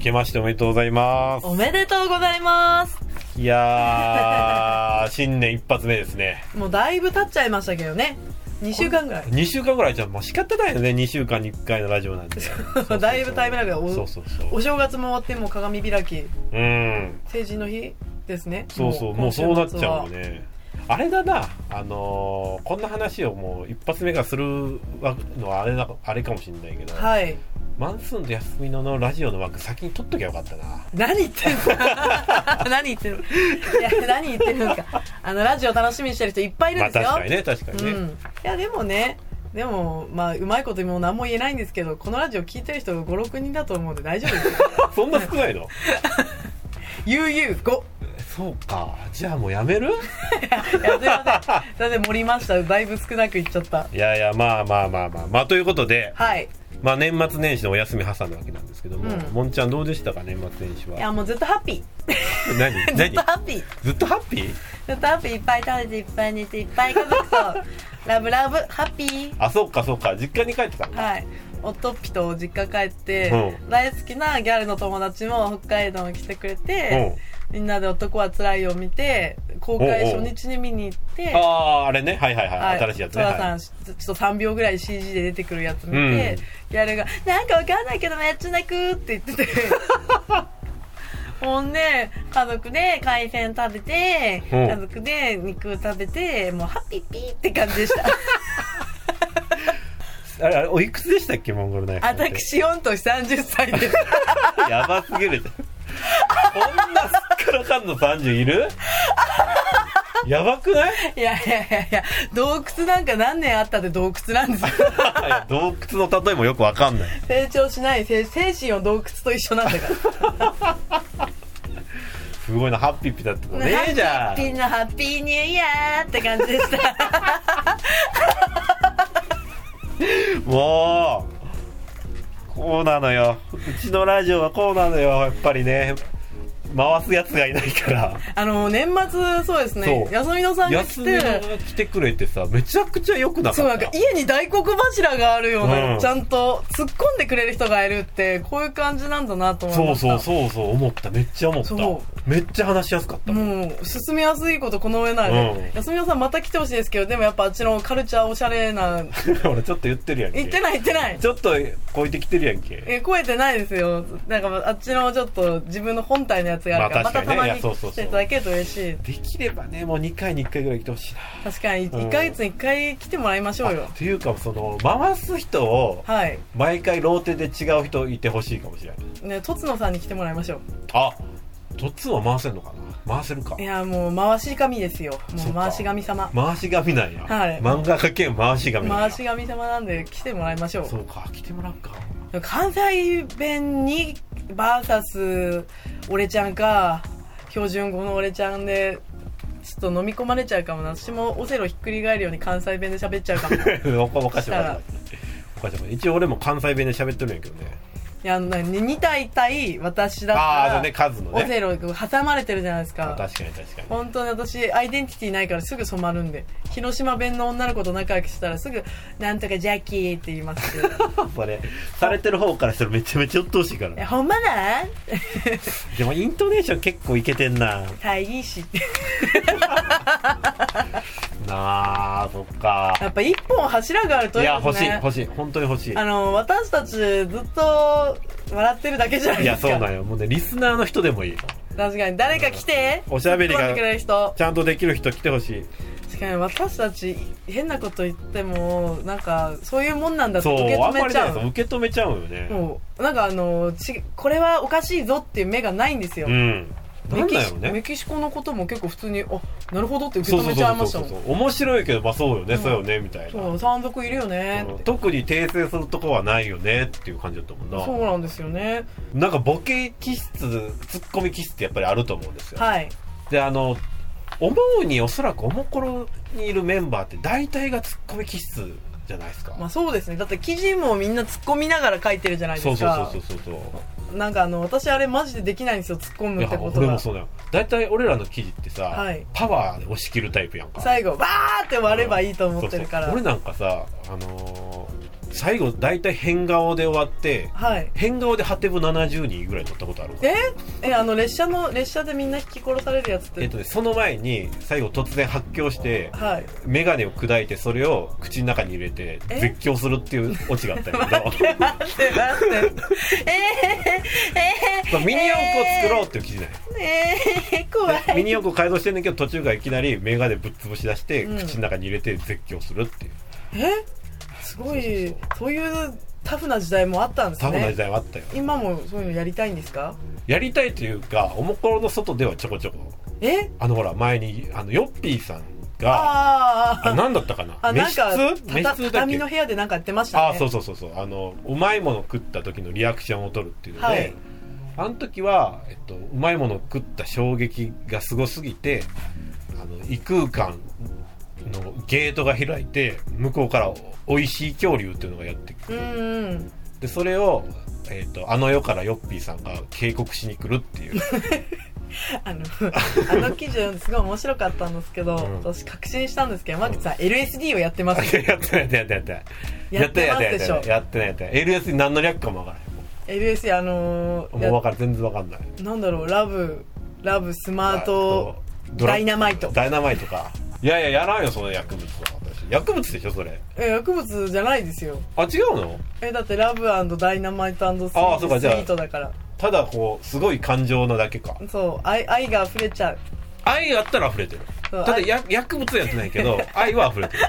けましておめでとうございます。 おめでとうございます。 いやー新年一発目ですね。 もうだいぶ経っちゃいましたけどね。2週間ぐらい。 2週間ぐらいじゃもう仕方ないよね。2週間に1回のラジオなんでだいぶタイムラグがお正月も終わってもう鏡開き、成人の日ですね。 そうもうそうなっちゃうよね。あれだな、こんな話をもう一発目がするのはあれかもしれないけど、 はい、 マンスーンと休みのラジオの枠先に取っときゃよかったな。 何言ってるんですか何言ってるいや何言ってるんですか。ラジオ楽しみにしてる人いっぱいいるんですよ。 まあ、確かにね、 いやでもまあうまいことも何も言えないんですけど、このラジオ聞いてる人が 5,6 人だと思うんで大丈夫ですよそんな少ないの 5 そうか、じゃあもうやめるいやすいません、だって盛りました。だいぶ少なくいっちゃった。 いやまあということで、 はい、 まあ年末年始のお休み挟んだわけなんですけども、もんちゃんどうでしたか年末年始は。 いやもうずっとハッピー何ずっとハッピーずっとハッピーずっとハッピー、いっぱい食べていっぱい寝ていっぱい家族とラブラブハッピー。 あ、そうか実家に帰ってたんだ。 はい、夫っぴと実家帰って、大好きなギャルの友達も北海道に来てくれて、みんなで男はつらいを見て公開初日に見に行って、 あれね、はい、新しいやつね。 寅さん、ちょっと3秒ぐらい CG で出てくるやつ見て、ギャルがなんかわかんないけどめっちゃ泣くって言っててほんで家族で海鮮食べて、家族で肉食べて、もうハッピーピーって感じでしたあれおいくつでしたっけ、モンゴルナイフ。 私御年30歳ですやばすぎるじゃんこんなすっからかんの30いるやばくない？ いや洞窟なんか何年あったって洞窟なんですよいや洞窟の例えもよくわかんない。 成長しない精神を洞窟と一緒なんだからすごいな、ハッピーピだったのね。じゃあハッピーなハッピーニューイヤーって感じでしたもうこうなのよ、うちのラジオはこうなのよ。やっぱりね、回すやつがいないから。 年末そうですね、休みのさんが来てくれてさ、めちゃくちゃ良くなかった。 そう、なんか家に大黒柱があるような、ちゃんと突っ込んでくれる人がいるってこういう感じなんだなと思いました。 そう思った。めっちゃ思った。めっちゃ話しやすかった。 もう進みやすいことこの上ないね。休みのさんまた来てほしいですけど、でもやっぱあっちのカルチャーおしゃれな俺ちょっと言ってるやんけ。 言ってないちょっと超えてきてるやんけ。 超えてないですよ。なんかあっちのちょっと自分の本体のやつがあるから、またたまに来ていただけると嬉しい。 できればね、もう2回に1回ぐらい来てほしいな。 確かに1ヶ月に1回来てもらいましょうよ。 っていうか、その回す人を毎回ローテで違う人いてほしいかもしれないね。 とつのさんに来てもらいましょう。 あ、とつは回せるのかな。回せるか。 いやもう回し神ですよ。もう回し神様。 回し神なんや。 はい。 漫画家兼回し神なんや。 回し神様なんで来てもらいましょう。 そうか、来てもらうか。 関西弁にバーサス俺ちゃんか標準語の俺ちゃんでちょっと飲み込まれちゃうかもな。私もオセロひっくり返るように関西弁で喋っちゃうかもおかしい一応俺も関西弁で喋ってるんやけどね。 いや2対私だったらね、数のねオセロ挟まれてるじゃないですか。 確かに本当に私アイデンティティないからすぐ染まるんで、広島弁の女の子と仲良くしたらすぐなんとかジャッキーって言いますけどそれされてる方からしたらめちゃめちゃ鬱陶しいから。 ほんまだでもイントネーション結構いけてんな。 大義士なあ、そっか。 やっぱ一本柱があるといいですね。 いや欲しい本当に欲しい。 私たちずっと笑ってるだけじゃないですか。 いやそうなんよ。もうね、リスナーの人でもいい。 確かに誰か来て、 おしゃべりがちゃんとできる人来てほしい。 確かに私たち変なこと言ってもなんかそういうもんなんだって受け止めちゃう。 受け止めちゃうよね。 もうなんかこれはおかしいぞっていう目がないんですよ。メキシコのことも結構普通になるほどって受け止めちゃいましたもん。 面白いけど、まあそうよね、そうよねみたいな。 そう、山賊いるよね、 特に訂正するとこはないよねっていう感じだったもんな。 そうなんですよね。 なんかボケ気質、ツッコミ気質ってやっぱりあると思うんですよ。 はい。 で思うにおそらくおもころにいるメンバーって大体がツッコミ気質じゃないですか。 まあそうですね。だって記事もみんな突っ込みながら書いてるじゃないですか。そうなんか私あれマジでできないんですよ、突っ込むってことが。 俺もそうだよ。大体俺らの記事ってさ、パワーで押し切るタイプやんか。 最後バーって割ればいいと思ってるから。 俺なんかさ、 最後大体変顔で終わって、 はい、 変顔でハテブ70人ぐらい取ったことある。 列車でみんな引き殺されるやつって、 その前に最後突然発狂して、 はい、 メガネを砕いてそれを口の中に入れて絶叫するっていうオチがあったんやけど待ってミニ四駆を作ろうっていう記事ない。 怖い。 ミニ四駆を改造してんねんけど途中からいきなりメガネぶっ潰し出して、口の中に入れて絶叫するっていう。 すごい。そういうタフな時代もあったんですね。 タフな時代もあったよ。 今もそういうのやりたいんですか？ やりたいというか、おもころの外ではちょこちょこ。ほら前にヨッピーさんが何だったかな、 なんか畳の部屋でなんかやってましたね。 そううまいもの食った時のリアクションを取るっていうので、あの時は、うまいもの食った衝撃がすごすぎて異空間のゲートが開いて向こうから美味しい恐竜っていうのがやってくる。でそれを、あの世からヨッピーさんが警告しに来るっていうあの記事すごい面白かったんですけど、私確信したんですけど、山口さん LSD をやってます。 やってないやってますでしょ。 やってない LSD 何の略かもわからない。 LSD もう分かる、全然分かんない。 なんだろう、ラブスマートダイナマイトか。いややらんよその薬物は。私薬物でしょそれ。 薬物じゃないですよ。 違うの？ だってラブ&ダイナマイト&スイートだから。 ただこうすごい感情なだけか。 そう、愛が溢れちゃう。 愛があったら溢れてる。ただ薬物はやってないけど愛は溢れてる。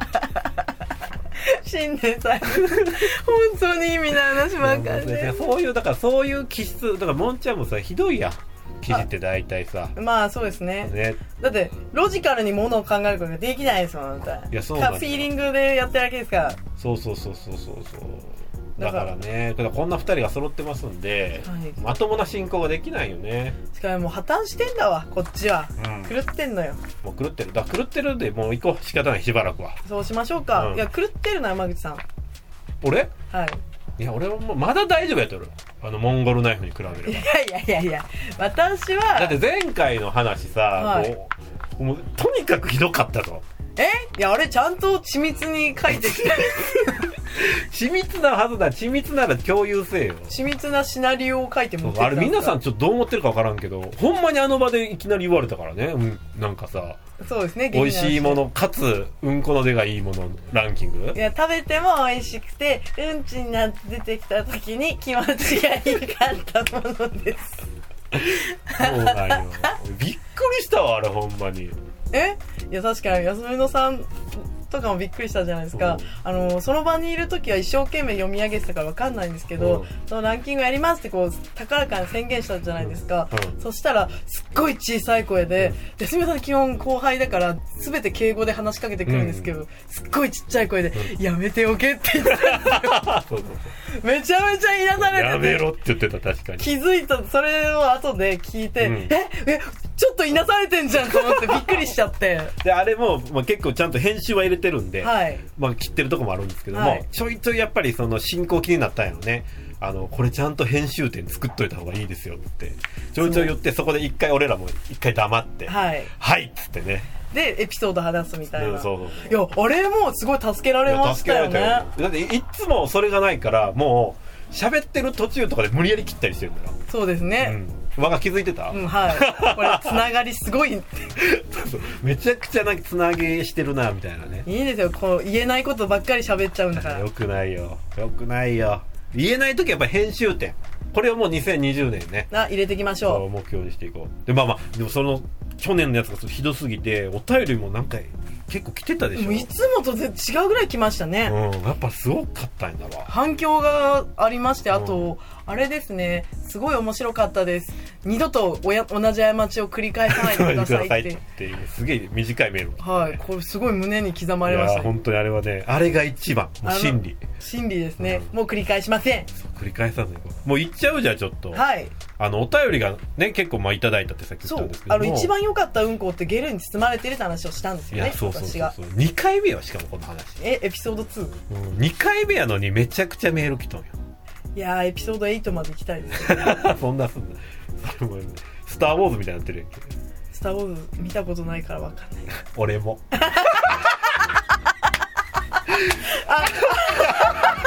新年さん本当に意味ない話ばっかりで、 そういう気質だから、もんちゃんもさひどいや記事って大体さ。 まあそうですね。だってロジカルにものを考えることができないですもん。 いやそうなんだ。 フィーリングでやってるだけですから。 そうだからね、こんな2人が揃ってますんで、まともな進行ができないよね。 しかももう破綻してんだわこっちは。狂ってんのよ。 もう狂ってるでもう行こう、仕方ない、しばらくはそうしましょうか。いや狂ってるのは山口さん。 俺？ はい。 いや俺はもうまだ大丈夫やとる。モンゴルナイフに比べれば。 いや私はだって前回の話さ、もうとにかくひどかったと。 いやあれちゃんと緻密に書いてきて緻密なはずだ。緻密なら共有せよ。 緻密なシナリオを書いて持ってきた。 あれ皆さんちょっとどう思ってるか分からんけど、ほんまにあの場でいきなり言われたからね。なんかさ、 そうですね、 美味しいものかつうんこの出がいいものランキング。 いや食べても美味しくてうんちになって出てきた時に気持ちがいいかったものです。 そうなんよ。びっくりしたわあれほんまに。 いや確かに安野さんとかもびっくりしたじゃないですか。その場にいる時は一生懸命読み上げてたから分かんないんですけど、そのランキングやりますってこう高らかに宣言したじゃないですか。そしたらすっごい小さい声で、安野さん基本後輩だから全て敬語で話しかけてくるんですけど、すっごいちっちゃい声で、やめておけって言ってたんですよ。めちゃめちゃ言い出されてて、 やめろって言ってた。確かに気づいた。それを後で聞いて、ちょっといなされてんじゃんと思ってびっくりしちゃってであれも、結構ちゃんと編集は入れてるんで、切ってるとこもあるんですけども、ちょいちょいやっぱりその進行気になったんやろね。これちゃんと編集点作っといた方がいいですよってちょいちょい言って、そこで一回俺らも一回黙ってはいっつってね、 でエピソード話すみたいな。 そういやあれもすごい助けられましたよね。 だっていつもそれがないからもう喋ってる途中とかで無理やり切ったりしてるんだよ。 そうですね。 我が気づいてた？ はい。これつながりすごいめちゃくちゃなんかつなげしてるなみたいなね。 いいですよ、こう言えないことばっかり喋っちゃうんだから。 よくないよ言えないときはやっぱり編集点、これをもう2020年ね入れていきましょう。 目標にしていこう。ででもその去年のやつがひどすぎてお便りもなんか結構来てたでしょ。 いつもと違うぐらい来ましたね。 やっぱすごかったんだわ。 反響がありまして、あと、あれですね、すごい面白かったです。二度と同じ過ちを繰り返さないでくださいっていうすげえ短いメール、 はい、これすごい胸に刻まれました。 いや本当にあれはね、あれが一番もう真理ですね、もう繰り返しません。 繰り返さずにもう言っちゃうじゃん。ちょっとはいお便りがね結構いただいたってさっき言ったんですけども、 一番良かったうんこってゲルに包まれてるって話をしたんですよね。 そう2回目よ。しかもこの話エピソード2、 2回目やのにめちゃくちゃメール来とんよ。 いやーエピソード8まで行きたいですねそんなスターウォーズみたいになってるやんけ。 スターウォーズ見たことないから分かんない俺も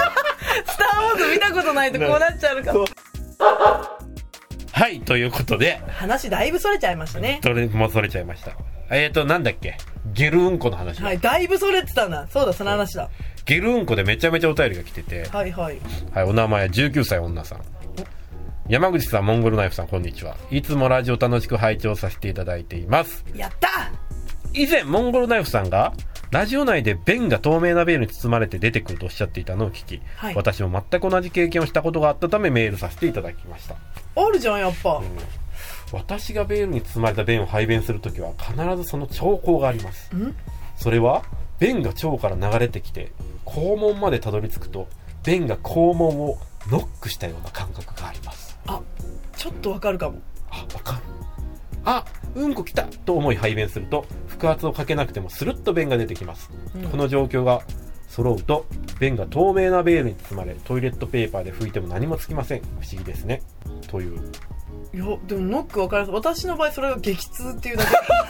ー・ウォーズ見たことないとこうなっちゃうからはい、ということで話だいぶそれちゃいましたね。 もうそれちゃいました。なんだっけ、ゲルうんこの話。 はい、だいぶそれてたな。そうだ、その話だ。 ゲルうんこでめちゃめちゃお便りが来てて、 はいはい。 はい、お名前19歳女さん。山口さん、モンゴルナイフさん、こんにちは。いつもラジオ楽しく拝聴させていただいています。 やった以前、モンゴルナイフさんが、ラジオ内で便が透明なベールに包まれて出てくるとおっしゃっていたのを聞き、はい、私も全く同じ経験をしたことがあったためメールさせていただきました。 あるじゃん、やっぱ。 私がベールに包まれた便を排便するときは必ずその兆候があります。それは、便が腸から流れてきて、肛門までたどり着くと、便が肛門をノックしたような感覚があります。 あ、ちょっとわかるかも。 わかる。うんこ来たと思い排便すると、腹圧をかけなくてもスルッと便が出てきます。この状況が揃うと、便が透明なベールに包まれ、トイレットペーパーで拭いても何もつきません。不思議ですね。という。 いや、でもノックわかります。私の場合それが激痛っていうだけ。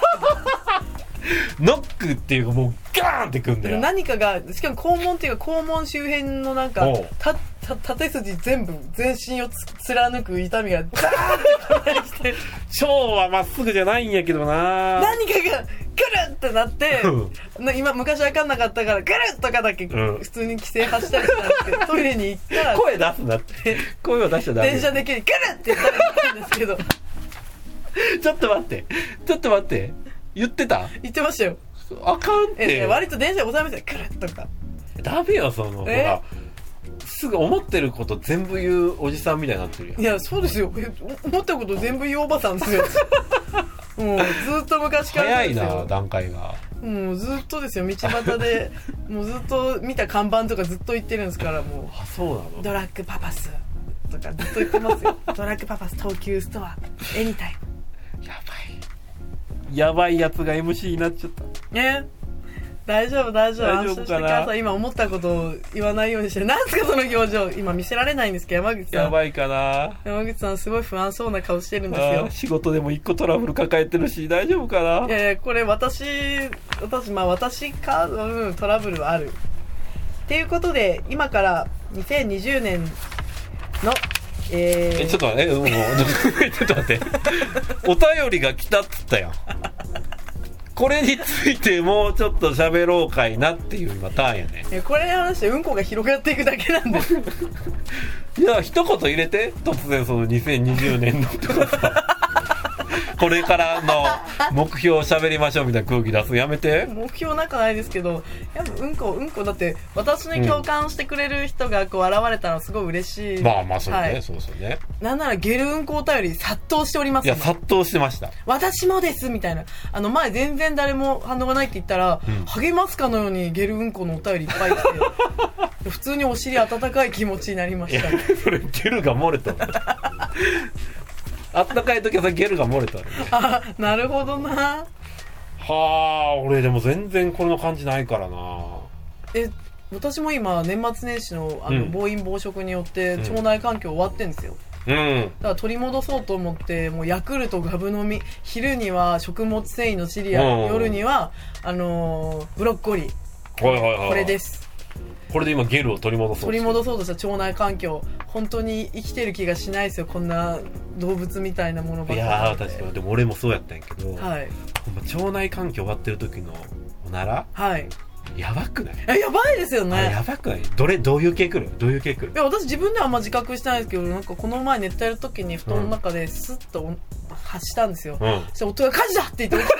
ノックっていうかもうガーンってくんだよ。 何かが、しかも肛門っていうか肛門周辺のなんか、縦筋全部、全身を貫く痛みがガーンってきて。 腸はまっすぐじゃないんやけどな。 何かが、ぐるってなって、今昔わかんなかったから、ぐるっとかだけ、普通に規制発したりしたんですけど、トイレに行ったら、 声出すなって。声を出しちゃダメ。 電車で急にぐるって言ったらいいんですけど。 ちょっと待って。言ってた？ 言ってましたよ。 あかんって。 割と電車でございますよ。ぐるっとか。 ダメよ、ほら。すぐ思ってること全部言うおじさんみたいになってるよ。 いや、そうですよ。思ったこと全部言うおばさんですよ。もうずっと昔から早いな、段階が。 もうずっとですよ、道端で。もうずっと見た看板とかずっと言ってるんですから、もう。 そうなの？ ドラッグパパスとかずっと言ってますよ。ドラッグパパス東急ストア、エニタイム。 やばいやつが MC になっちゃった。 大丈夫安か心してください。今思ったことを言わないようにして。なんすかその表情。今見せられないんですけど、山口さん。 やばいかな。 山口さんすごい不安そうな顔してるんですよ。 仕事でも一個トラブル抱えてるし、大丈夫かな。 いやこれ私か、トラブルはある。っていうことで、今から2020年の、 ちょっと待って、ちょっと待って。お便りが来たっつったやん。これについてもうちょっと喋ろうかいなっていう今ターンやね。 これに話してうんこが広がっていくだけなんです。 いや、一言入れて。突然その2020年のとかさ。これからの目標を喋りましょうみたいな空気出すやめて。 目標なんかないですけど、やっぱうんこだって私に共感してくれる人がこう現れたらすごい嬉しい。 まあそうね、そうですよね。 なんならゲルうんこお便り殺到しております。 いや、殺到してました。 私もですみたいな。前全然誰も反応がないって言ったら、励ますかのようにゲルうんこのお便りいっぱい来て、普通にお尻温かい気持ちになりました。 いや、それゲルが漏れた。あったかい時はゲルが漏れた、ね。 なるほどな。 俺でも全然この感じないからな。 私も今年末年始の暴飲暴食によって腸内環境終わってんですよ。だから取り戻そうと思って、もうヤクルトガブ飲み、昼には食物繊維のシリアル、夜にはブロッコリー、これです。 これで今ゲルを取り戻そうとした腸内環境、本当に生きてる気がしないですよ。こんな動物みたいなものばっかり。 いや確かに。でも俺もそうやったんやけど、腸内環境終わってる時のおなら、やばくない？ やばいですよね。 やばくない？どういう系来る？いや、私自分ではあんま自覚してないですけど、なんかこの前寝てる時に布団の中でスッと発したんですよ。そしたら夫が火事だって言って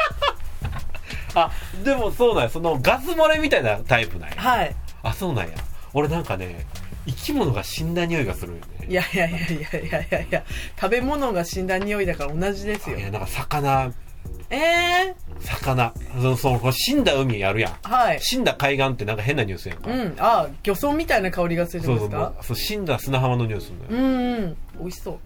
でもそうなんや。そのガス漏れみたいなタイプなんや。そうなんや。俺なんかね、生き物が死んだ匂いがするよね。 いや食べ物が死んだ匂いだから同じですよ。 いや、なんか魚、死んだ海あるやん。死んだ海岸ってなんか変な匂いするやんか。 漁村みたいな香りがするんですか？ そう、死んだ砂浜の匂いするのよ。 美味しそう。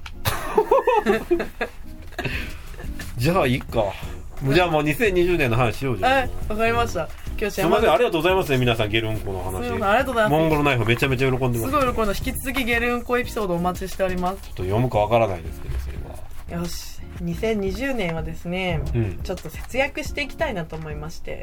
じゃあいいか。じゃあもう2020年の話しようじゃん。 わかりました。今日すいません、ありがとうございますね、皆さん。ゲルうんこの話。 ありがとうございます。 モンゴルナイフめちゃめちゃ喜んでます。 すごい喜んだ。引き続きゲルうんこエピソードお待ちしております。 ちょっと読むかわからないですけど、それは。 よし。2020年はですね、ちょっと節約していきたいなと思いまして。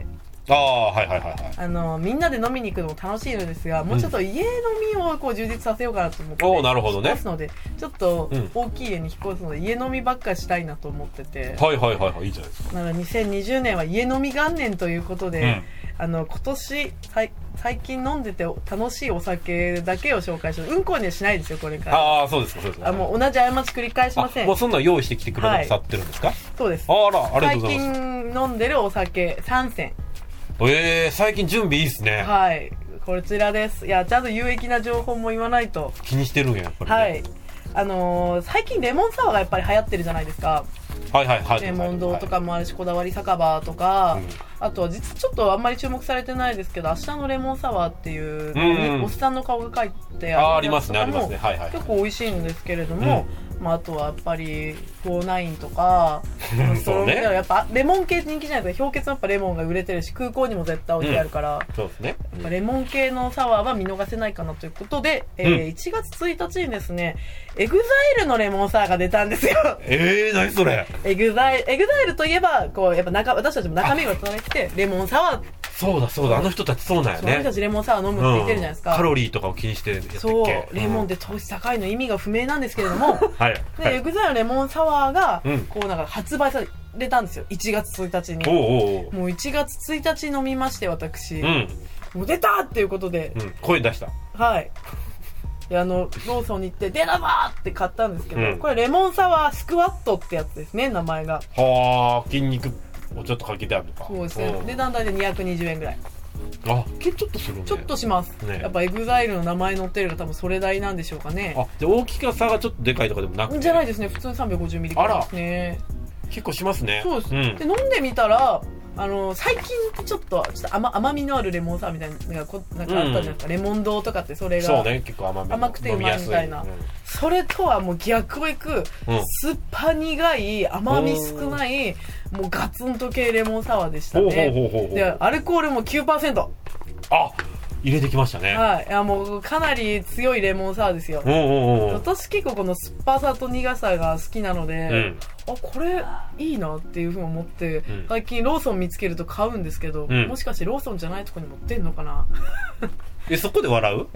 ああ、はいはいはいはい。 みんなで飲みに行くのも楽しいのですが、もうちょっと家飲みをこう充実させようかなと思って、 おー、なるほどね。 引っ越すので、ちょっと大きい家に引っ越すので、家飲みばっかしたいなと思ってて、 はいはいはいはい、いいじゃないですか。 なので2020年は家飲み元年ということで、今年最近飲んでて楽しいお酒だけを紹介して、うんこにはしないですよこれから。 ああ、そうですか、そうですか。 もう同じ過ち繰り返しません。 もうそんな用意してきてくださってるんですか？はい、 そうです。 あら、ありがとうございます。 最近飲んでるお酒3選。 最近準備いいですね。 はい、こちらです。いや、ちゃんと有益な情報も言わないと。 気にしてるんや、やっぱり、ね。 はい。最近レモンサワーがやっぱり流行ってるじゃないですか。 はいはいはい。 レモン堂とかもあるし、こだわり酒場とか、あとは実はちょっとあんまり注目されてないですけど、明日のレモンサワーっていうのにおっさんの顔が書いてありますね、ありますね。はいはい。 結構美味しいんですけれども、あとはやっぱり49とかそうね、 やっぱレモン系人気じゃないですか。氷結のやっぱレモンが売れてるし、空港にも絶対置いてあるから、 そうですね。やっぱレモン系のサワーは見逃せないかなということで、1月1日にですね、エグザイルのレモンサワーが出たんですよ。 何それ。 エグザイルといえばこうやっぱ私たちも中身が伝わってきて、レモンサワー、 そうだそうだ、あの人たちそうなんよね。 あの人たちレモンサワー飲むって言ってるじゃないですか。 カロリーとかを気にしてやってっけ。 そう、レモンで糖質高いの意味が不明なんですけれども、 はい。 でエグザイルのレモンサワーがこうなんか発売されたんですよ、1月1日に。もう1月1日飲みまして、私、もう出たっていうことで、 声出した。 はい。でローソンに行って出たぞって買ったんですけど、これレモンサワースクワットってやつですね、名前が。 はあ、筋肉をちょっとかけてあるのか。 そうですね。値段大体220円ぐらい。 あ、ちょっとするね。 ちょっとします、やっぱエグザイルの名前載ってるのが多分それ代なんでしょうかね。 じゃあ大きさがちょっとでかいとかでもなくて。 じゃないですね、普通に350ミリぐらいですね。 結構しますね。 そうです、で飲んでみたら最近ちょっと甘みのあるレモンサワーみたいなのがなんかあったじゃないですか、レモン堂とかってそれがそうね、結構甘くてうまいみたいな、それとはもう逆をいく、酸っぱ苦い甘み少ないもうガツンと系レモンサワーでしたね。でアルコールも 9%。 入れてきましたね。 はい。いや、もうかなり強いレモンサワーですよ。私結構この酸っぱさと苦さが好きなので、これいいなっていうふうに思って、最近ローソン見つけると買うんですけど、もしかしてローソンじゃないとこに持ってんのかな。 そこで笑う？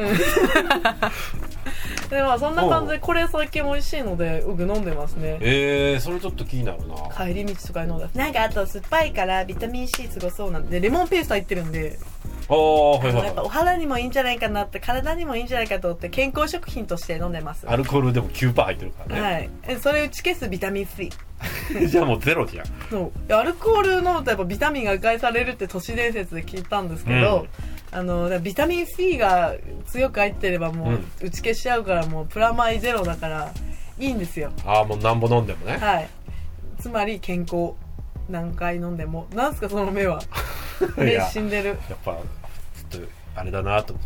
でもそんな感じで、これ最近美味しいので僕飲んでますね。 それちょっと気になるな。 帰り道とかに飲んだ。なんかあと酸っぱいからビタミン C すごそうなんで、レモンペースト入ってるんで、やっぱお肌にもいいんじゃないかなって、体にもいいんじゃないかと思って健康食品として飲んでます。 アルコールでも 9% 入ってるからね。はい。それ打ち消すビタミン C。 じゃあもうゼロじゃん。 そう。アルコール飲むとやっぱビタミンが返されるって都市伝説で聞いたんですけど、ビタミン C が強く入ってればもう打ち消しちゃうから、もうプラマイゼロだからいいんですよ。 もうなんぼ飲んでもね。 はい。つまり健康。何回飲んでも。なんすかその目は。目死んでる。 やっぱちょっとあれだなと思って。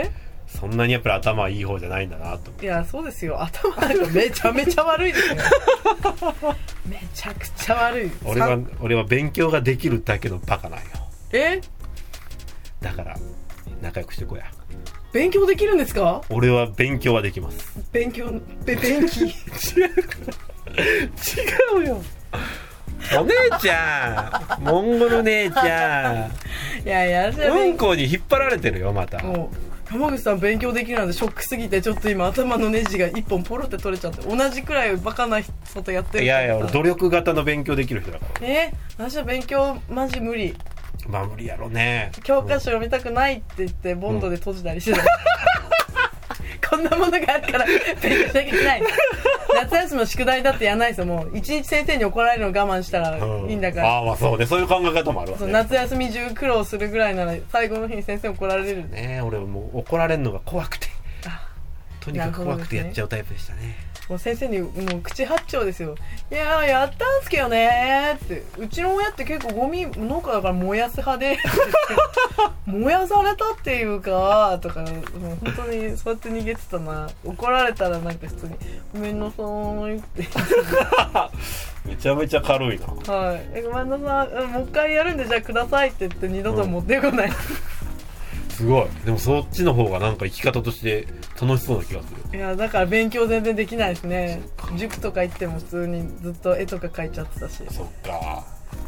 そんなにやっぱり頭いい方じゃないんだなと思って。 いや、そうですよ。頭なんかめちゃめちゃ悪いですよ。めちゃくちゃ悪い。 俺は勉強ができるだけのバカなんよ。 だから仲良くしてこや。 勉強できるんですか？ 俺は勉強はできます。 勉強違うよ。お姉ちゃん、モンゴル姉ちゃん。 いやうんこに引っ張られてるよまた。 浜口さん勉強できるなんてショックすぎて、ちょっと今頭のネジが一本ポロって取れちゃって、同じくらいバカなことやってる。 いや俺努力型の勉強できる人だから。 私は勉強マジ無理。 無理やろね。 教科書読みたくないって言ってボンドで閉じたりしてた。こんなものがあるから勉強できない。夏休みの宿題だってやらないですよ。もう一日先生に怒られるの我慢したらいいんだから。 そうね、そういう考え方もあるわね。 夏休み中苦労するぐらいなら最後の日に先生に怒られるね。俺もう怒られるのが怖くて、とにかく怖くてやっちゃうタイプでしたね。 もう先生にもう口八丁ですよ。いやーやったんすけどねーって、うちの親って結構ゴミ農家だから燃やす派で燃やされたっていうかとか、もう本当にそうやって逃げてたな。怒られたらなんか普通にごめんなさーいってめちゃめちゃ軽いな。 はい。ごめんなさい、もう一回やるんでじゃあくださいって言って二度と持ってこない、 すごい。でもそっちの方がなんか生き方として楽しそうな気がする。 いやだから勉強全然できないですね。塾とか行っても普通にずっと絵とか描いちゃってたし。 そっか。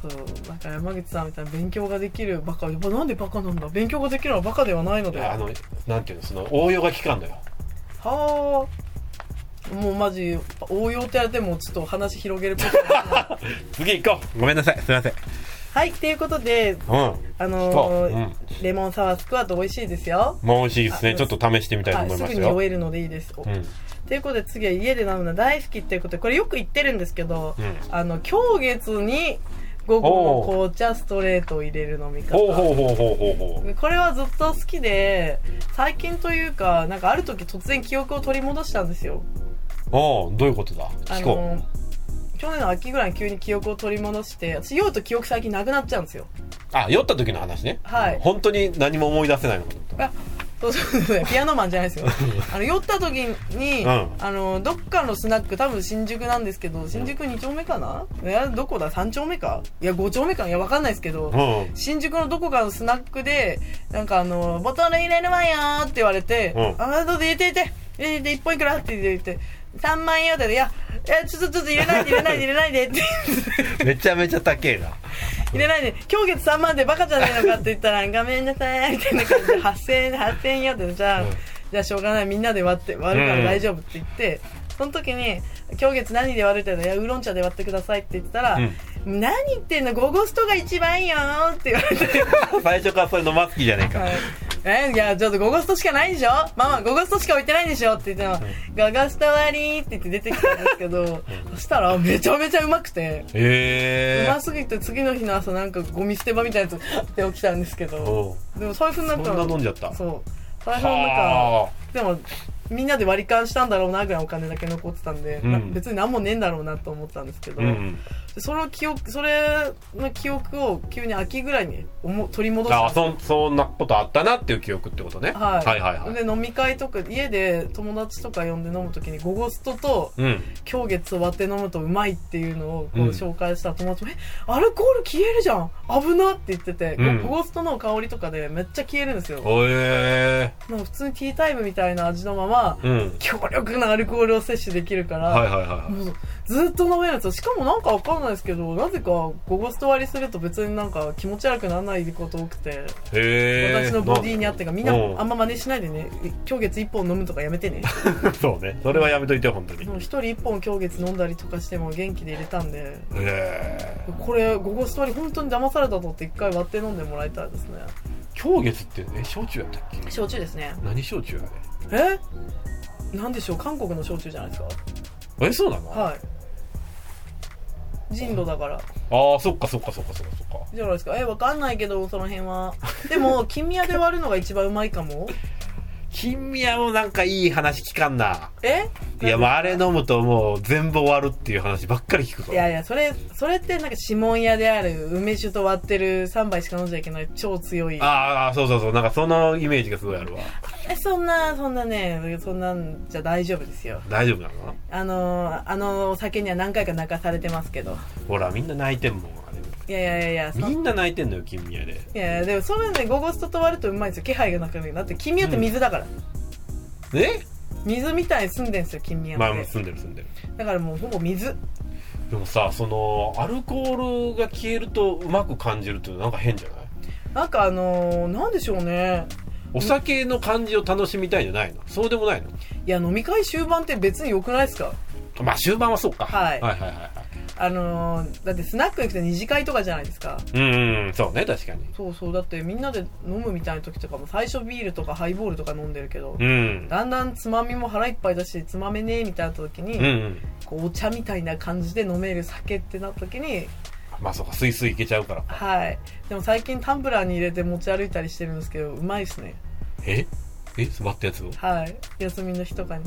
そうだから山口さんみたいな勉強ができるバカ、やっぱなんでバカなんだ、勉強ができるのはバカではないので、 なんていうの、その応用が効かんのよ。 はあ、もうマジ応用って言われてもちょっと話広げることが次行こう。ごめんなさい、すいません。 はい、ということで、レモンサワースクワット美味しいですよ。 もう美味しいですね。ちょっと試してみたいと思いますよ。 すぐに酔えるのでいいです。ということで次は家で飲むの大好きっていうことで、これよく言ってるんですけど、狂月に午後の紅茶ストレートを入れる飲み方。これはずっと好きで、最近というか、なんかある時突然記憶を取り戻したんですよ。 どういうことだ、聞こう。 去年の秋ぐらいに急に記憶を取り戻して、私酔うと記憶最近なくなっちゃうんですよ。 酔った時の話ね。 はい。 本当に何も思い出せないのかと思った。 そうピアノマンじゃないですよ。酔った時に、どっかのスナック、多分新宿なんですけど、新宿2丁目かな、どこだ ?3 丁目か、いや5丁目かな、いやわかんないですけど、新宿のどこかのスナックでなんかボトル入れるわよーって言われて、どうぞ入れて1本いくらって言って3万円よって、いやちょっと入れないでってめちゃめちゃ高えな。 入れないで、今日月3万でバカじゃねえのかって言ったら、ごめんなさいみたいな感じで8000円よって、じゃあしょうがない、みんなで割るから大丈夫って言って、その時に今日月何で割るって言ったら、いやウーロン茶で割ってくださいって言ったら、何言ってんの、ゴゴストが一番よーって言われて最初からそれ飲ます気じゃねえか。 いやちょっとゴゴストしかないでしょ、ママゴゴストしか置いてないでしょって言っても、ゴゴスト割りって言って出てきたんですけどそしたらめちゃめちゃうまくて、うますぎて次の日の朝なんかゴミ捨て場みたいなやつって起きたんですけど、でもそういう風になったらそんな飲んじゃった。 そう最初なんかでもみんなで割り勘したんだろうなぐらいお金だけ残ってたんで、別に何もねえんだろうなと思ったんですけど、それの記憶を急に秋ぐらいに取り戻したんですよ。 そんなことあったなっていう記憶ってことね。 で飲み会とか家で友達とか呼んで飲むときにゴゴストと狂月を割って飲むとうまいっていうのをこう紹介したら、友達もアルコール消えるじゃん危なって言ってて、ゴゴストの香りとかでめっちゃ消えるんですよ。なんか普通にティータイムみたいな味のまま、強力なアルコールを摂取できるから、もうずっと飲めるんですよ。しかもなんかわかんないですけど、なぜかゴゴスト割りすると別になんか気持ち悪くならないこと多くて、私のボディにあってか、みんなあんま真似しないでね、狂月1本飲むとかやめてねそうね、それはやめといて本当に。 1人1本狂月飲んだりとかしても元気で入れたんで、これゴゴスト割り本当に騙されたと思って1回割って飲んでもらいたいですね。 狂月って焼酎やったっけ？ 焼酎ですね。 何焼酎あれ？ なんでしょう、韓国の焼酎じゃないですか。 そうなの？ はい。人路だから。 そっかじゃないですか。わかんないけどその辺は。でも金宮で割るのが一番うまいかも。 金宮もなんかいい話聞かんな。いや、あれ飲むともう全部終わるっていう話ばっかり聞くぞ。 いやそれってなんか指紋屋である梅酒と割ってる3杯しか飲んじゃいけない超強い。 そうなんかそのイメージがすごいあるわ。 そんなんじゃ大丈夫ですよ。 大丈夫なの？お酒には何回か泣かされてますけど。 ほらみんな泣いてんもん。 いやみんな泣いてんのよ金宮で。 いやでもそれね、ゴゴストと割るとうまいんですよ。気配がなくなる。だって金宮って水だから、水みたいに澄んでんすよ金宮って。 澄んでるだからもうほぼ水。 でもさ、そのアルコールが消えるとうまく感じるっていうのなんか変じゃない？ なんかなんでしょうね、 お酒の感じを楽しみたいんじゃないの？そうでもないの？いや飲み会終盤って別に良くないですか？ 終盤はそうか。 はいだってスナック行くと二次会とかじゃないですか。 そうね、確かに。 そうだってみんなで飲むみたいな時とかも最初ビールとかハイボールとか飲んでるけど、だんだんつまみも腹いっぱいだしつまめねえみたいな時に、こうお茶みたいな感じで飲める酒ってなった時に、 そうか、スイスイいけちゃうから。 でも最近タンブラーに入れて持ち歩いたりしてるんですけど、うまいっすね。 割ったやつを？ 休みの日とかに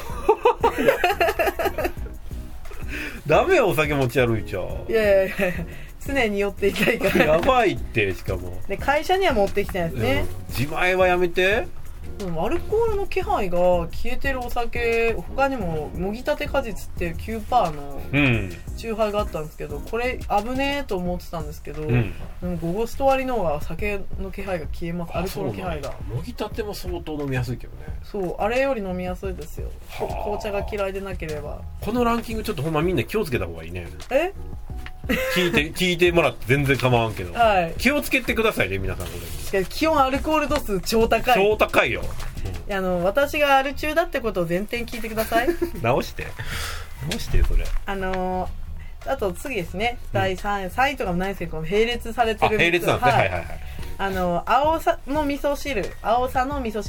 ダメよ、お酒持ち歩いちゃう。 いや常に寄っていきたいからやばいって。しかもで会社には持ってきてないですね。 自前はやめて。 アルコールの気配が消えてるお酒、他にももぎたて果実っていう 9% のチューハイがあったんですけど、これ危ねえと思ってたんですけど、でもゴゴスト割りの方が酒の気配が消えます。アルコールの気配が。 もぎたても相当飲みやすいけどね。 あれより飲みやすいですよ。紅茶が嫌いでなければ。 このランキングちょっとほんまみんな気をつけた方がいいね。 聞いてもらって全然構わんけど、 はい、 気をつけてくださいね皆さん。これ基本アルコール度数超高い。 超高いよ、 私がアル中だってことを前提に聞いてください。 直してそれ。 あと次ですね、第3位とかもないですけど、並列されてる。 並列なんですね。はいはいはい。 青さの味噌汁です。 青さの味噌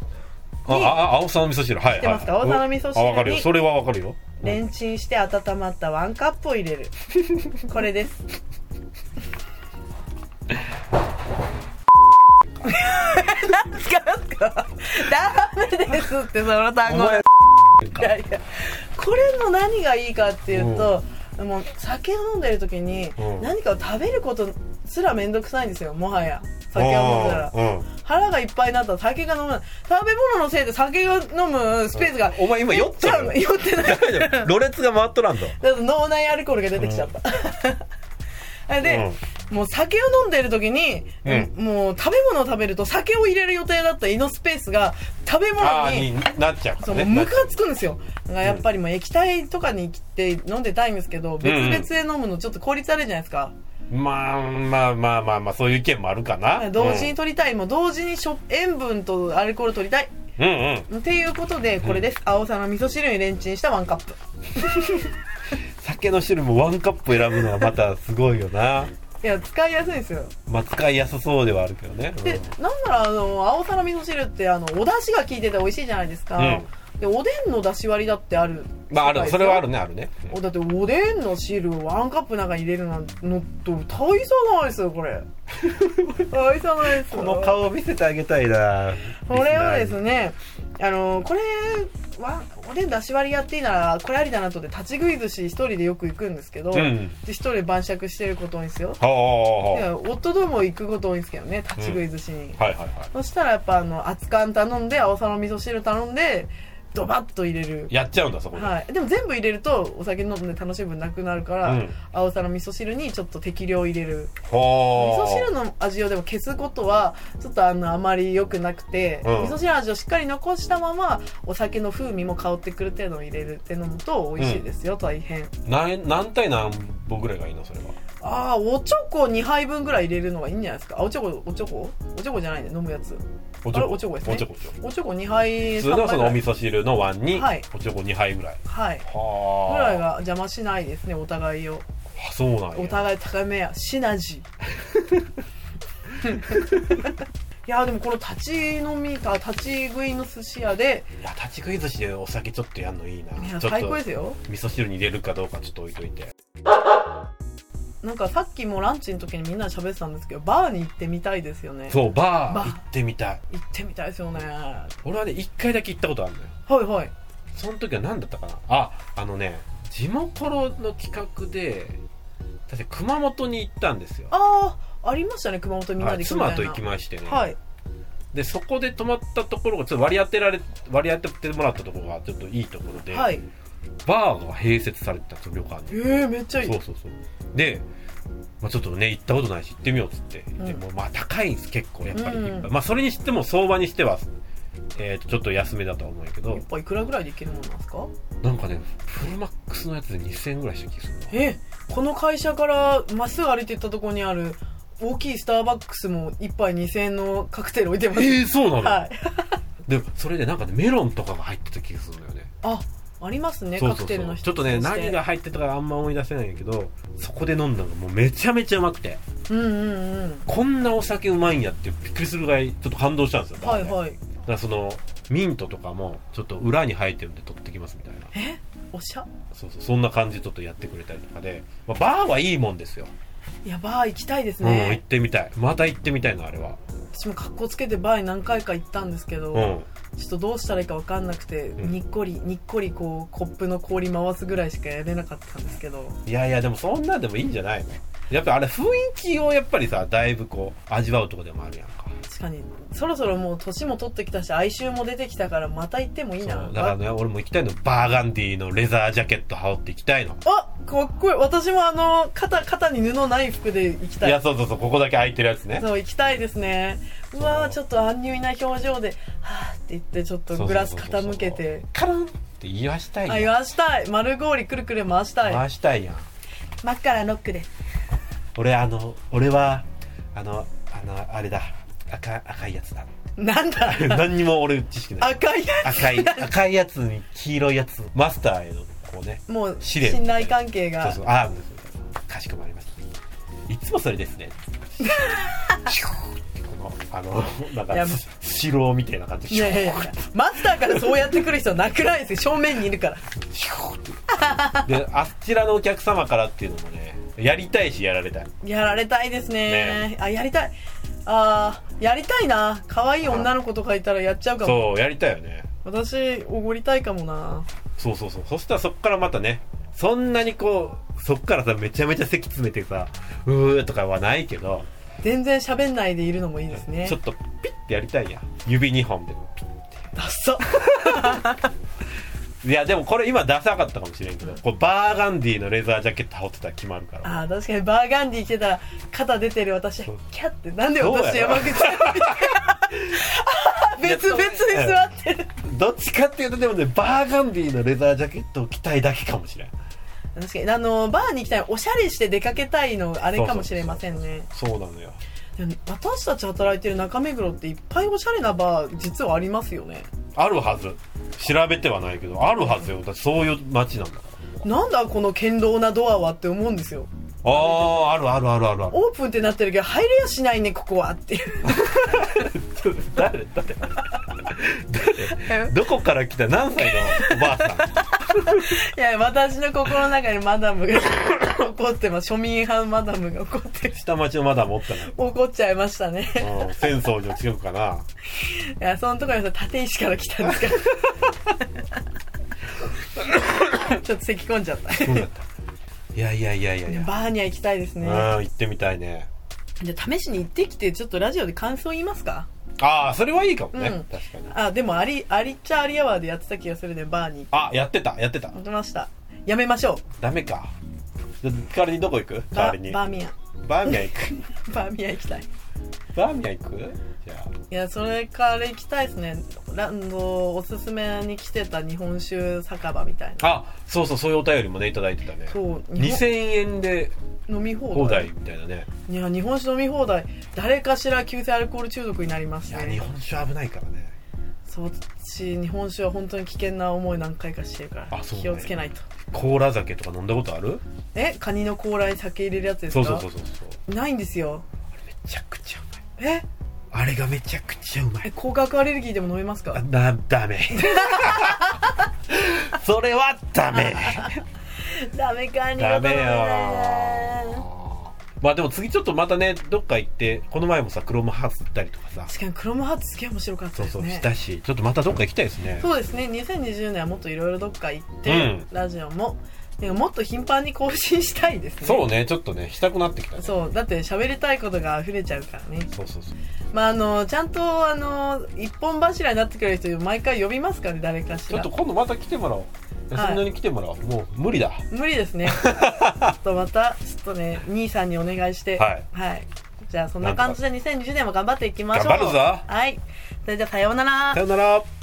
汁、はいはい。知ってますか？ 青さの味噌汁に。 わかるよ。それはわかるよ。 レンチンして温まったワンカップを入れる。これです。なんすかダメですってその単語。いやこれの何がいいかっていうと、もう酒を飲んでる時に何かを食べることすらめんどくさいんですよ。もはや酒を飲んだら、腹がいっぱいになったら酒が飲む。食べ物のせいで酒を飲むスペースが、 お前今酔っちゃうの？ 酔ってない。 ろれつが回っとらんと。 だと脳内アルコールが出てきちゃった。で、もう酒を飲んでる時に、もう食べ物を食べると酒を入れる予定だった胃のスペースが食べ物になっちゃうからね。 ムカつくんですよ。だからやっぱりもう液体とかに行って飲んでたいんですけど、別々で飲むのちょっと効率悪いじゃないですか。 まあそういう意見もあるかな。 同時に取りたい、もう同時に塩分とアルコール取りたい。っていうことでこれです。青さの味噌汁にレンチンしたワンカップ。 酒の汁もワンカップ選ぶのはまたすごいよな。 いや使いやすいんですよ。 まあ使いやすそうではあるけどね。 で、なんなら青さの味噌汁ってお出汁が効いてて美味しいじゃないですか。でおでんの出汁割りだってある。 まあある、それはあるね、あるね。 だっておでんの汁をワンカップなんか入れるのと大差ないですよこれ。大差ないですよ。 この顔を見せてあげたいな。 これはですね、これはおでん出し割りやっていいならこれありだなとで立ち食い寿司一人でよく行くんですけど、一人で晩酌してること多いんですよ。夫とも行くこと多いんですけどね、立ち食い寿司に。そしたらやっぱ熱燗頼んで青さの味噌汁頼んでドバッと入れる。 やっちゃうんだそこで。 はい。でも全部入れるとお酒飲んで楽しむなくなるから、青さの味噌汁にちょっと適量入れる。味噌汁の味をでも消すことはちょっとあまり良くなくて、味噌汁の味をしっかり残したままお酒の風味も香ってくる程度を入れるって飲むと美味しいですよ。大変。 何対何本ぐらいがいいのそれは。 おちょこ2杯分ぐらい入れるのがいいんじゃないですか。おちょこじゃないね、飲むやつ。おちょこですね。おちょこ2杯。 普通のそのお味噌汁の碗におちょこ2杯ぐらい。 はい。ぐらいが邪魔しないですね、お互いを。 そうなんや。 お互い高めやシナジー。いやでもこの立ち食いの寿司屋で、 いや立ち食い寿司でお酒ちょっとやんのいいな。 いや最高ですよ。 味噌汁に入れるかどうかちょっと置いといて。 なんかさっきもランチの時にみんなで喋ってたんですけど、バーに行ってみたいですよね。 そう、バー行ってみたい。 行ってみたいですよね。 俺はね1回だけ行ったことあるのよ。 はいはい。 その時は何だったかな。地元の企画で確か熊本に行ったんですよ。 ありましたね、熊本みんなで行くみたいな。 妻と行きましてね。 はい。 でそこで泊まったところがちょっと割り当ててもらったところがちょっといいところで、 はい、 バーが併設されてた旅館に。 めっちゃいい。 そうで、ちょっとね行ったことないし行ってみようっつってでも高いんです結構やっぱり、それにしても相場にしてはちょっと安めだとは思うんやけど、やっぱいくらぐらいで行けるものなんですか。 なんかねフルマックスのやつで2000円ぐらいした気がする。 この会社からまっすぐ歩いていったところにある大きいスターバックスも1杯2000円のカクテル置いてます。 そうなの。 はい。 でそれでなんかねメロンとかが入ってた気がするんだよね。 ありますね。カクテルのちょっとね何が入ってたかあんま思い出せないんやけど、そこで飲んだのがもうめちゃめちゃうまくて、こんなお酒うまいんやってびっくりするぐらいちょっと感動したんですよ。 はいはい。 だからそのミントとかもちょっと裏に入ってるんで取ってきますみたいな。 おしゃ。 そんな感じでちょっとやってくれたりとかで、バーはいいもんですよ。 いやバー行きたいですね。 行ってみたい。また行ってみたいのあれは。 私も格好つけてバーに何回か行ったんですけど、ちょっとどうしたらいいか分かんなくて、にっこりこうコップの氷回すぐらいしかやれなかったんですけど。 いやでもそんなんでもいいんじゃないの。やっぱあれ雰囲気をやっぱりさだいぶこう味わうとこでもあるやんか。 確かにそろそろもう年も取ってきたし哀愁も出てきたからまた行ってもいいな。 だからね俺も行きたいの。バーガンディのレザージャケット羽織って行きたいの。 かっこいい。私も肩に布ない服で行きたい。 いやそうここだけ空いてるやつね。 そう行きたいですね。うわちょっと安入な表情ではーって言ってちょっとグラス傾けてカランって言わしたい。 言わしたい。丸氷くるくる回したい。 回したいやん。 マッカラノックで。 俺はあれだ、赤いやつだ。 なんだ何にも俺知識ない。 赤いやつ。 赤いやつに黄色いやつ、マスターへのこうね、 もう試練信頼関係が。 そうかしこまりました。いつもそれですね。シューってなんかスシローみたいな感じで。 いやマスターからそうやってくる人なくないですよ。正面にいるから。 シューってで、あちらのお客様からっていうのもね、やりたいしやられたい。 やられたいですね。やりたい。やりたいな。可愛い女の子とかいたらやっちゃうかも。 そうやりたいよね。 私おごりたいかもな。 そうそしたらそっからまたね、そんなにこうそっからさ、めちゃめちゃ席詰めてさ、うーとかはないけど、 全然喋んないでいるのもいいですね。 ちょっとピッてやりたいやん。指2本でピッて。 ダッサいやでもこれ今ダサかったかもしれんけど、こうバーガンディのレザージャケット羽織ってたら決まるから。 確かにバーガンディ着てたら肩出てる私キャッて、なんで私山口さん別々に座ってる。 どっちかっていうとでもね、バーガンディのレザージャケットを着たいだけかもしれん。 確かにバーに行きたい、おしゃれして出かけたいのあれかもしれませんね。 そうなのよ。 でも私たち働いてる中目黒っていっぱいおしゃれなバー実はありますよね。 あるはず。調べてはないけどあるはずよ。だってそういう街なんだから。 なんだこの堅牢なドアはって思うんですよ。 ある。 オープンってなってるけど入れやしないねここはっていう。 誰どこから来た何歳のおばあさん。 いや私の心の中にマダムが怒ってます。庶民派マダムが怒ってる。 下町のマダムおったね。 怒っちゃいましたね。 浅草寺近くかな。 いやそのところに立石から来たんですからちょっと咳込んじゃった。 そうだった。いやバーには行きたいですね。 行ってみたいね。 じゃあ試しに行ってきてちょっとラジオで感想言いますか。 それはいいかもね、確かに。 でもありっちゃありアワーでやってた気がするね、バーに。 やってた。 やってました。やめましょう。 ダメか。代わりにどこ行く？代わりにバーミヤン行く。バーミヤン行きたい。バーミヤン行く？じゃあ。 いや、それから行きたいですね。おすすめに来てた日本酒酒場みたいな。 そういうお便りもねいただいてたね。そう。2000円で飲み放題みたいなね。 いや、日本酒飲み放題。誰かしら急性アルコール中毒になりますね。 いや、日本酒危ないからね。 そう日本酒は本当に危険な思い何回かしてるから、気をつけないと。 甲羅酒とか飲んだことある？ カニの甲羅に酒入れるやつですか？ そうないんですよ。 あれめちゃくちゃうまい。あれがめちゃくちゃうまい。 甲殻アレルギーでも飲めますか？ ダメ。それはダメ。 ダメか。 ダメよ。でも次ちょっとまたね、どっか行って、この前もさクロムハーツ行ったりとかさ。 確かにクロムハーツすげえ面白かったですね。 したし、ちょっとまたどっか行きたいですね。 そうですね。2020年はもっといろいろどっか行って、ラジオももっと頻繁に更新したいですね。 そうね、ちょっとねしたくなってきた、ね。 そうだって喋りたいことが溢れちゃうからね。 そう。 ちゃんと一本柱になってくれる人毎回呼びますからね、誰かしら。 ちょっと今度また来てもらおう。そんなに来てもらおう。もう無理だ。 無理ですね。またちょっとね兄さんにお願いして。はい。じゃあそんな感じで2020年も頑張っていきましょう。 頑張るぞ。 はい。それじゃあさようなら。 さようなら。